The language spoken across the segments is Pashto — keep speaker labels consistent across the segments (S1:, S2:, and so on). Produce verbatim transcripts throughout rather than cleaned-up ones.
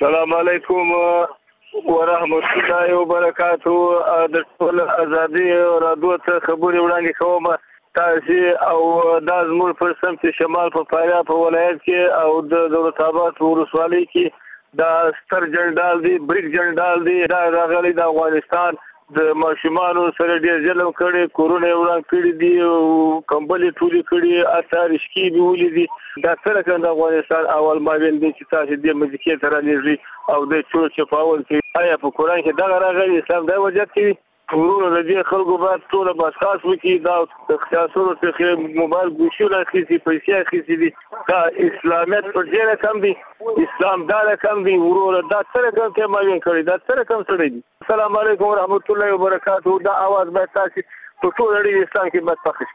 S1: السلام علیکم ورحمت الله وبرکاته. د ټول ازادي رادیو ته خبرې وړاندې کوم تاسو او د زموږ پر سمت شمال په فاریاب په ولایت کې او د دولت آباد ولسوالۍ کې دا ستر جنډال دی بریک جنډال دی دا راغلي د افغانستان د ماشومانو سره ډېر ظلم کړي کورونه وران کړي دي کمبلې ټولې کړي اثر شکی دی ولې دي دا سره کوم د افغانستان اول ما ویل دي چې تاسو دې مځکې تر لږی او د چور چپاول کې آیا په قرآن کې دا راغلي اسلام دا وجه کوي ورونو د دې خلکو باید ټول بس خاص وکړي دا د اختیارونو څخه موبایل ګوشونه اخیستي پیسې اخیستي دي دا اسلامیت پر ډېره کم دي اسلام دا کم دي ورونو دا سره کوم کې ماوین کړی دا سره کوم سره دي. السلام علیکم ورحمت الله وبرکاته. دا आवाज باید تاسو په ټول اړین اسلام کې باید پخش.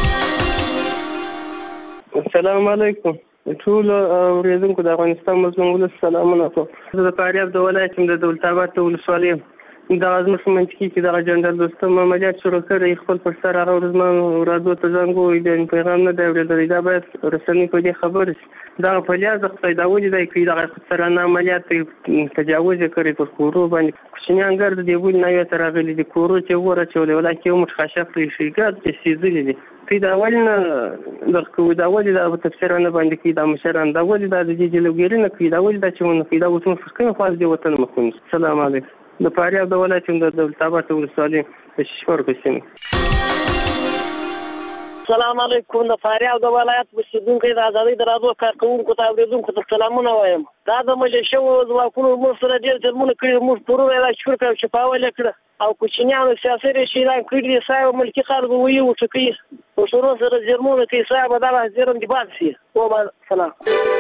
S2: السلام علیکم ټول اوریدونکو د افغانستان مظلوم ولس سلامونه کوم. زه د فاریاب د ولایت د دولت آباد ولسوالۍ دا زموږ په منځ کې چې دا جنډال دوستم عملیات شروع کړي خپل پر سر هغه ورځ راډیو ته زنګ وویل د پیغام نه دی اورېدلی دا باید رسنۍ په دې خبرې شي دا فعالیت د خدای دا ولې دی کوي دغه خسرانه عملیات تجاوز یې کړی پر کورو باندې کوچنیان ګرد دی ولې نوې ته راغلي دي کورو چې ورچولې ولکه یو موټ خشب پرې شي ګرد چې سیزلي دي په دا ولې نه د کوم دا ولې دا تفسیرانه باندې کې دا مشران دا ولې دا د دې جلوګیری نه کوي دا ولې دا چې مونږ کې دا وڅو فرقه خاص دی وطن مخون. السلام علیکم. د فاریاب د ولایت د دولت آباد ولسوالۍ د شپور قسم.
S3: السلام علیکم. د فاریاب د ولایت اوسیدونکو د ازادۍ د رادیو کارکونکو ته اوریدونکو ته سلامونه وایم. دا د ملیشو ځواکونو موږ سره ډېر ظلمونه کړي موږ پرونه را شکر کوو چې پاول کړ او کوچنیانو سیاسي رشیدان کړي صاحب ملکی خلکو وی او ټکی او شروع سره ظلمونه کوي صاحب دا زیرم دی باد سي او سلام.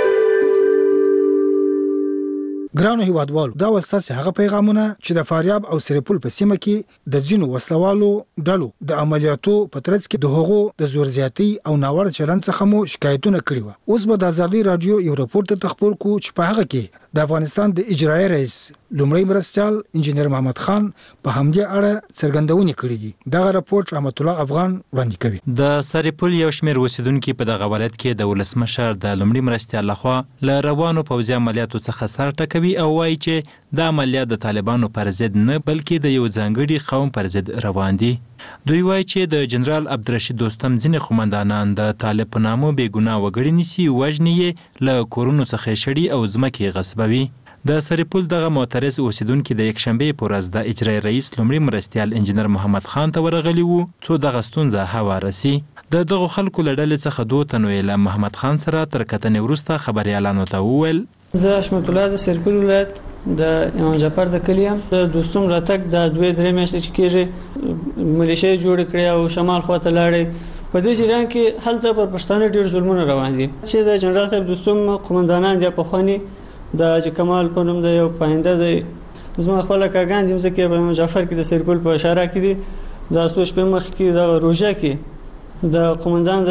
S4: ګرانو هیوادوالو دا وستاسې هغه پیغامونه چې د فاریاب او سرپل په سیمه کې د ځینو وسلوالو ډلو د عملیاتو په ترڅ کې د هغو د زور زیاتی او ناوړه چلند څخه مو شکایتونه کړي وو. اوس به د ازادي رادیو یو راپور ته خپل کو چې په هغه کې د افغانستان د اجرایي رئیس لومړی مرستیال انجنیر محمد خان په همدې اړه څرګندونې کړې دي. دغه راپور احمد الله افغان وړاندې کوي.
S5: د سرپل یو شمېر اوسیدونکي په دغه ولایت کې د ولسمشر د لومړي مرستیال لخوا له روانو پوځي عملیاتو څخه سر ټکوي او وایي چې دا عملیات د طالبانو پر ضد نه بلکې د یو ځانګړي قوم پر ضد روان دي. دوی وایي چې د جنرال عبدالرشید دوستم ځینې قومندانان د طالب په نامه بې ګناه وګړي نیسي وژني یې له کورونو څخه شړي او ځمکې غصبوي. د سرپل دغه معترض اوسیدونکي د یکشنبې په ورځ د اجرایي رئیس لومړي مرستیال انجنیر محمد خان ته ورغلي وو څو دغه ستونزه هواره سي. د دغو خلکو له ډلې څخه دوه تنو له محمد خان سره تر کتنې وروسته خبریالانو ته وویل
S6: زه حشمت الله د سرپل ولایت د امام جعفر د کلي یم. د دوستم راتګ د دوې درې میاشتې چې کېږي ملیشې جوړې کړې او شمال خوا ته لاړې په دې جریان کې هلته پر پښتانه ډېر ظلمونه روان دي چې د جنرال صاحب دوستم قومندانان دي پخواني د حاجي کمال په نوم د یو پاینده دی زما خپله کاګان دي مځکې په امام جعفر کې د سرپل په اشاره کې دي د څو شپې مخکې کې دغه روژه کې د قومندان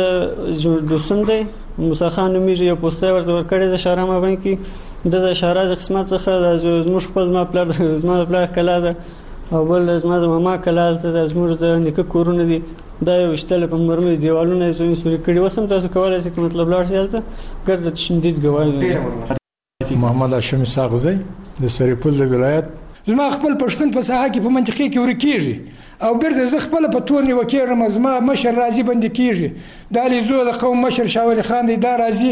S6: د دوستم دی موسی خان نومیږي یو پوسټر ورته ورکړی د اشاره مابین کې د اشاره د قسمت څخه زموږ خپل زما پلار زما پلار کلا ده او بل زما د ماما کلا ده زموږ د نیکه کورونه دي دا یو شتل په مرمر دیوالونه یې زوی سوري کړي وسم تاسو کولای شئ کوم مطلب لاړ شئ ته ګرد تشدید ګواهی.
S7: محمد هاشم ساغزی د سرپل د ولایت زما خپل پښتون په ساحه کې په منطقه کې ورکیږي او بیرته زه خپل په تور نیوکېږم زما مشر راضي باندې کیږي د علیزو د قوم مشر شاه ولي خان دی دا راضي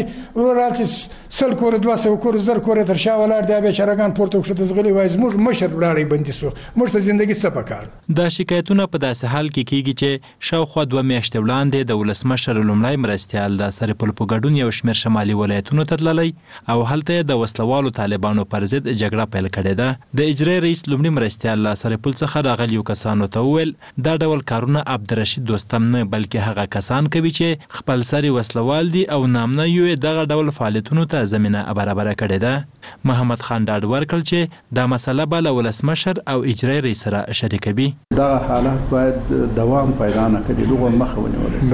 S7: ورته سل کور دوه سوه کور زر کور تر شاه ولاړ دی بیا چرګان پورته وشته زغلي وای زموږ مشر ولاړی باندې سو موږ ته ژوندۍ څه پکار.
S5: دا شکایتونه په داسې حال کې کیږي چې شاوخوا دوه میاشتې وړاندې د ولسمشر لومړی مرستیال د سرپل په ګډون یو شمېر شمالي ولایتونو ته تللی او هلته د وسلوالو طالبانو پر ضد جګړه پیل کړې ده. د اجرایي رئیس لومړي مرستیال له سرپل څخه راغلیو کسانو ته وویل دا ډول کارونه عبدالرشید دوستم نه بلکې هغه کسان کوي چې خپل سري وسلوال دي او نامنه یې دغه ډول فعالیتونو ته زمینه برابره کړې ده. محمد خان ډاډ ورکړ چې دا مسله به له ولسمشر او اجرایي رئیس سره شریکوي.
S8: دغه حالت باید دوام پیدا نه کړي دغه مخه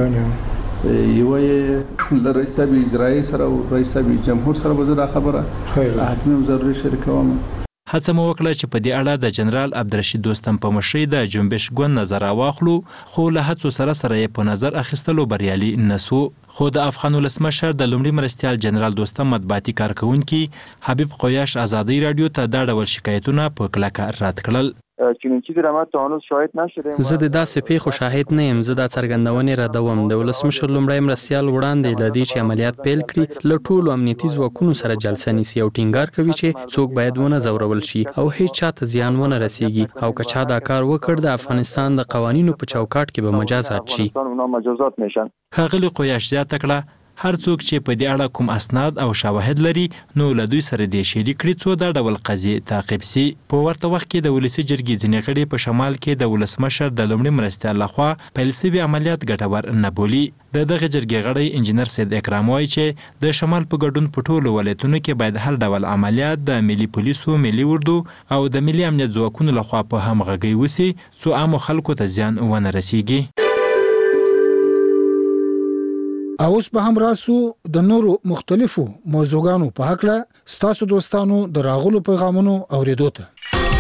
S8: ونیول یو یې له رئیس صاحب اجرایي سره او رئیس صاحب جمهور سره به زه دا خبره حتمي ضروري شریکوم
S5: هڅه مو وکړه چې په دې اړه د جنرال عبدالرشید دوستم په مشرۍ د جنبش ګوند نظر راواخلو، خو له هڅو سره سره یې په نظر اخیستلو بریالي نسو. خو د افغان ولسمشر د لومړي مرستیال جنرال دوستم مطبوعاتي کارکوونکي حبیب قویاش ازادي رادیو ته دا ډول شکایتونه په کلکه رد کړل.
S9: چنانچه در ما تا هنوز شاهد نشده.
S10: زه د داسې پیښو شاهد نه یم. زه دا څرګندونې ردوم. د ولسمشر لومړی مرستیال وړاندې له دې چې عملیات پیل کړي له ټولو امنیتي ځواکونو سره جلسه نیسي او ټینګار کوي چې څوک باید ونه ځورول شي او هیڅ چاته زیان ونه رسیږي، او که چا دا کار وکړ د افغانستان د قوانینو په چوکاټ کې به مجازات شي.
S9: مجازات میشن.
S5: ښاغلي قویاش زیاته کړه هر څوک چې په دې اړه کوم اسناد او شواهد لري نو له دوی سره دې شریک کړي څو دا ډول قضیې تعقیب سي. په ورته وخت کې د ولسي جرګې ځینې غړي په شمال کې د ولسمشر د لومړي مرستیال لخوا پیل سوي عملیات ګټور نه بولي. د دغه جرګې غړی انجینر سید اکرام وایي چې د شمال په ګډون په ټولو ولایتونو کې باید هر ډول عملیات د ملي پولیسو، ملي اردو او د ملي امنیت ځواکونو لخوا په همغږۍ وسي څو عامو خلکو ته زیان ونه رسیږي.
S4: اوس به هم راسو د نورو مختلفو موضوعاتو په هکله ستاسو دوستانو د راغلو پیغامونو اوریدو ته.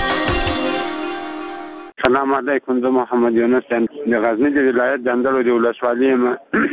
S11: سلام علیکم، زه محمد یونس یم د غزنی د ولایت د اندړو د ولسوالۍ یم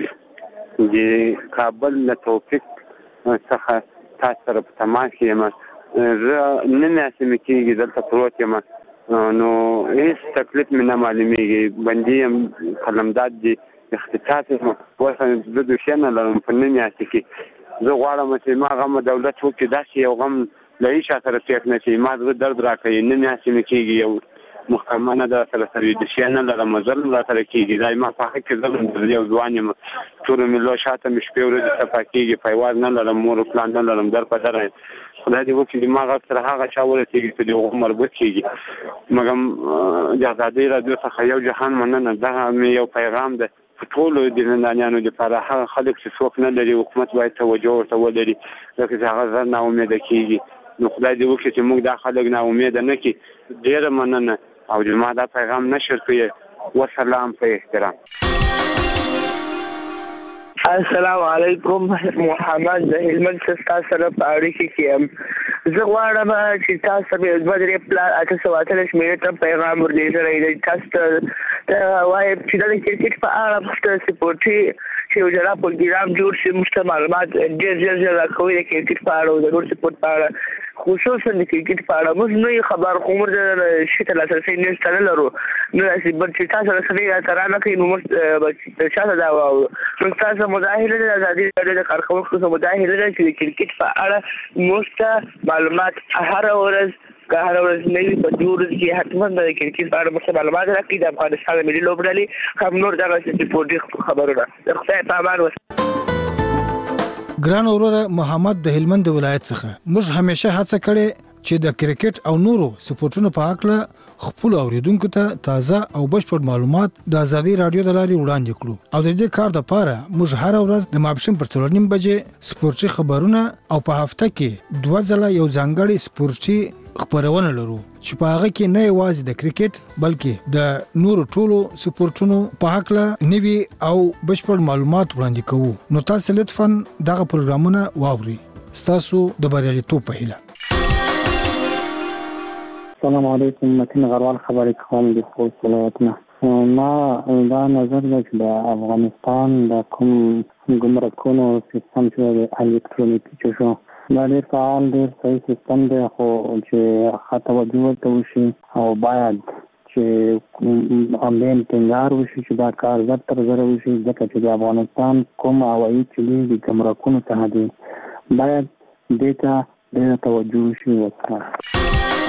S11: د کابل له توفیق څخه تاسو سره په تماس کې یم. زه نن اسمه کېږي دلته پروت یم نو هیڅ تکلیف مې نه معلومیږي. بندي یم، قلمداد دي، اختصاص یم، وسه د دوشنه لرم په نن اسمه کې. زه غواړم چې ما غم دولت وکړي داسې یو غم له هیڅ سره پېښ نه شي. ما زړه درد راکوي. نن اسمه کېږي یو محکمانه د سره سره د شي نه لرم ظلم را سره کېږي. دا ما په حق کې ظلم دی او ځوان یم. ټول ملو شاته مې شپې ورځې صفا کېږي. پیواز نه لرم، مور پلان نه لرم، در په در خدای دې وکړي دماغ سره هغه چا ورسېږي چې د هغو مربوط کېږي. مګم د ازادۍ راډیو څخه یو جهان مننه. دغه مې یو پیغام ده ټولو د زندانیانو لپاره. هغه خلک چې څوک نه لري حکومت باید توجه ورته ولري ځکه چې هغه زر ناامیده کېږي. نو خدای دې وکړي چې موږ دا خلک ناامیده نه کړي. ډېره مننه او زما دا پیغام نشر کړئ. وسلام په احترام.
S12: السلام علیکم، محمد د هلمند څخه سره په اړیکه کې یم. زه غواړم چې تاسو به د بدرې پلان اته سو اتلس مې ته پیغام ورلېږلی دی. تاسو ته وایم چې د کرکټ په اړه مخته سپورټي چې یو جلا پروګرام جوړ شي، مشته معلومات ډېر ډېر ډېر راکوي د کرکټ په اړه او د نور سپورټ په اړه، خصوصا د کرکټ په اړه. موږ نه خبر کوم د شي ته لاسرسي نه ستل لرو نو چې بل چې تاسو سره یې ترانه کوي نو موږ چاته دا واو نو تاسو مظاهره د ازادي د کارکونکو څخه مظاهره ده چې د کرکټ په اړه مست معلومات هر ورځ که هر ورځ نوي په دې ورځ کې حتما د کرکټ په اړه مست معلومات راکړي. د افغانستان ملي لوبډلې هم نور دغه سپورټي خبرونه د خدای په امان وس.
S4: ګران وروره محمد د هلمند ولایت څخه موږ همیشه هڅه کړې چې د کرکټ او نورو سپورټونو په اړه خپل اوریدونکو ته تازه او بشپړ معلومات د ازادي رادیو د لارې وړاندې کړو. او د دې کار لپاره موږ هر ورځ د ماپښین پر څلور نیم بجې سپورټي خبرونه او په هفته کې دوه ځله یو ځانګړی سپورټي خبرونه لرو چې په هغه کې نه یوازې د کرکټ بلکې د نورو ټولو سپورټونو په اړه نوي او بشپړ معلومات وړاندې کوو. نو تاسو لطفاً دغه پروګرامونه واورئ. ستاسو د بریالیتوب په هیله.
S13: السلام علیکم، متین غروال خبرې کوم د خوست ولایتنا. ما دا نظر دی چې د افغانستان د کوم ګمرکونو سیستم چې د الکترونیکي چې شو دا ډېر فعال ډېر صحیح سیستم دی، خو چې ښه توجه ورته وشي او باید چې آنلاین ټینګار وشي چې دا کار زر تر زره وشي ځکه چې د افغانستان کوم هوایي چې د ګمرکونو څخه دي باید دې ته ډېره توجه وشي. وسلام.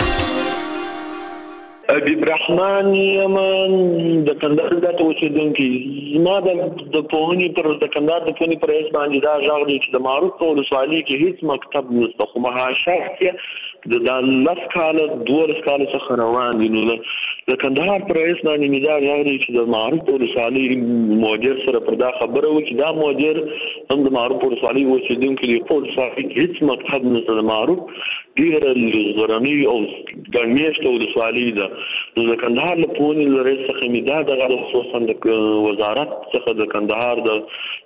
S14: حبیب رحمان یمن د کندهار د اوسیدونکو. زما د پوهنې پر د کندهار د پوهنې پر اس باندې دا ژغ دی چې د معروف په ولسوالۍ کې هیڅ مکتب نشته، خو مهاشه د لس کاله دولس کاله څخه روان دي. نو د کندهار پر اس باندې مې دا ژغ دی چې د معروف په ولسوالۍ مدیر سره پر دا خبره وکړي. دا مدیر هم د معروف په ولسوالۍ اوسیدونکو دی، په ولسوالۍ کې هیڅ مکتب نشته. د معروف ډېره غرنۍ او ګڼمېشته ولسوالۍ ده. نو د کندهار له پوهنې له رئیس څخه مې دا دغه خصوصا د وزارت څخه د کندهار د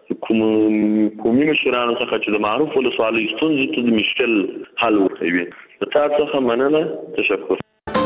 S14: قومي مشرانو څخه چې د معروف ولسوالۍ ستونزې ته د مشکل حل ورکوي. تاسو څخه مننه. تشکر.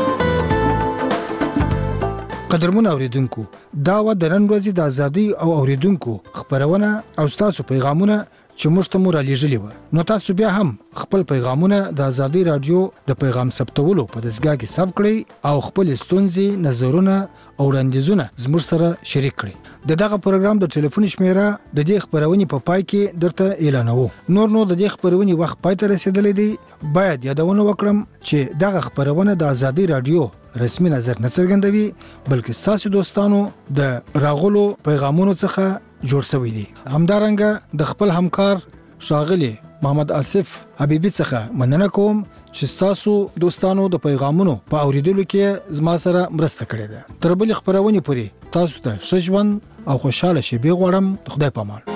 S4: قدرمن اوریدونکو دا و د نن ورځې د ازادي او اوریدونکو خبرونه او تاسو پیغامونه چې موږ ته مو را لېږلي وو. نو تاسو بیا هم خپل پیغامونه د ازادي رادیو د پیغام ثبتولو په دستګاه کې ثبت کړئ او خپل ستونزې، نظرونه او وړاندیزونه زموږ سره شریک کړئ. د دغه پروګرام د ټلیفون شمیره د دې خبرونې په پای کې درته اعلانوو. نور نو د دې خبرونې وخت پای ته رسیدلی دی. باید یادونه وکړم چې دغه خبرونه د ازادي رادیو رسمي نظر نه څرګندوي بلکې تاسو دوستانو د راغلو پیغامونو څخه جوړ شوی دي. همدارنګه د خپل همکار ښاغلي محمد آصف حبیبي څخه مننه کوم چې تاسو دوستانو د پیغامونو په اوریدلو کې زما سره مرسته کړې ده. تر بل خبرونه پورې تاسو ته ښه ژوند او خوشاله شپه غواړم. خدای پامان.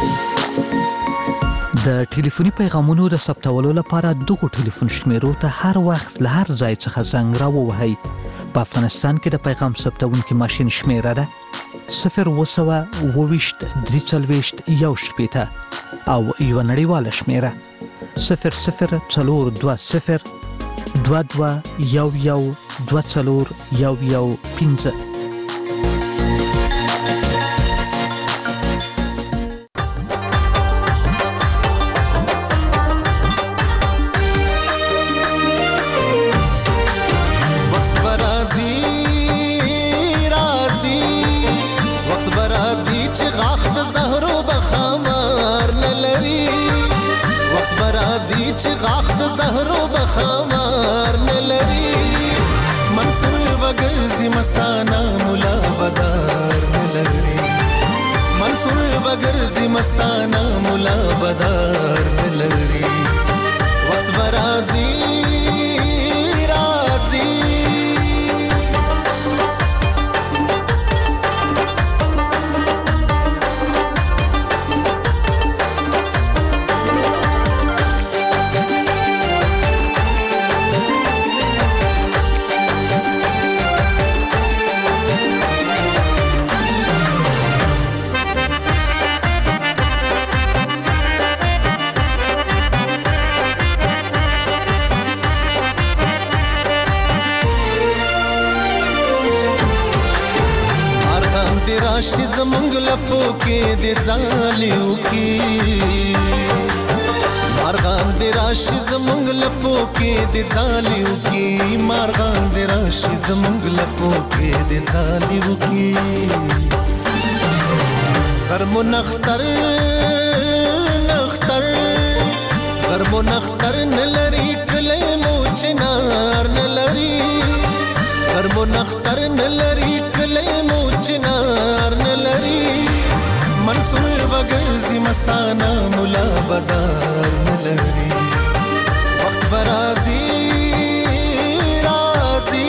S15: د ټلیفوني پیغامونو د ثبتولو لپاره دغه ټلیفون شمیرو ته هر وخت له هر ځای څخه زنګ راووهئ. په افغانستان کې د پیغام ثبتونکي ماشین شمیره ده صفر اووه سوه اووه ویشت درې څلوېښت یو شپېته او یوه نړیواله شمیره صفر صفر څلور دوه صفر دوه دوه یو یو دوه څلور یو یو پنځه.
S16: مستانا مولا بدار نلری منصور بگرزی مستانا مولا بدار نلری وقت برازی رازی راشي زمونږ لپو کې د ځالیو کې مارغان د راشي زمونږ لپو کې د ځالیو کې مارغان د راشي زمونږ لپو کې د ځالیو کې غرمو نختر نختر غرمو نختر نلري کلی مو چنار نلري غرمو نختر نلري کلی مو چنار نلري منصور بگرزی مستانا مولا بدار نلري وقت برازی رازی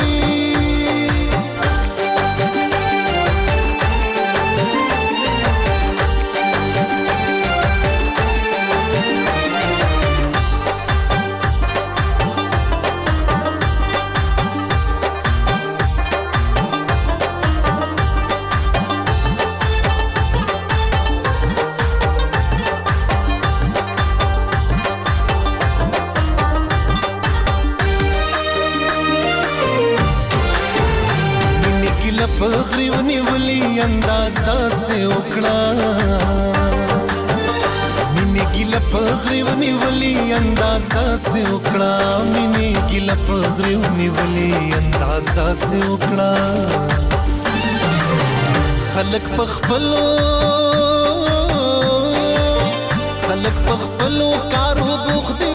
S16: پغری ونیولی انداز داسې وکړه مینې ګیله پغری ونیولی انداز داسې وکړه مینې ګیله پغری ونیولی انداز داسې وکړه خلک په خپلو خلک په خپلو کارو بوخت